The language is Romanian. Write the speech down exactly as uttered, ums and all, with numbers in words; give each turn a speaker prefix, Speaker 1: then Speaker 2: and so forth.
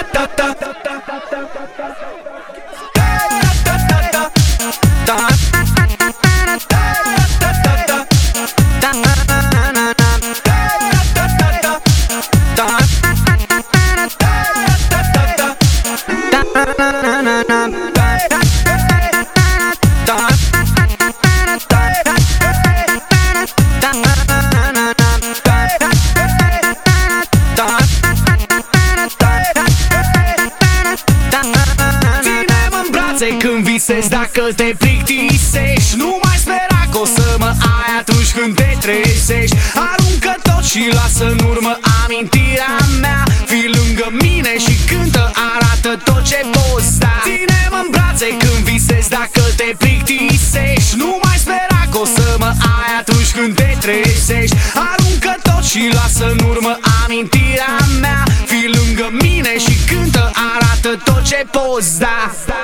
Speaker 1: Când visezi, dacă te plictisești, nu mai spera că o să mă ai atunci când te trezești. Aruncă tot și lasă în urmă amintirea mea. Fii lângă mine și cântă, arată tot ce poți da. Ține-mă în brațe când visezi, dacă te plictisești, nu mai spera că o să mă ai atunci când te trezești. Aruncă tot și lasă în urmă amintirea mea. Fii lângă mine și cântă, arată tot ce poți da.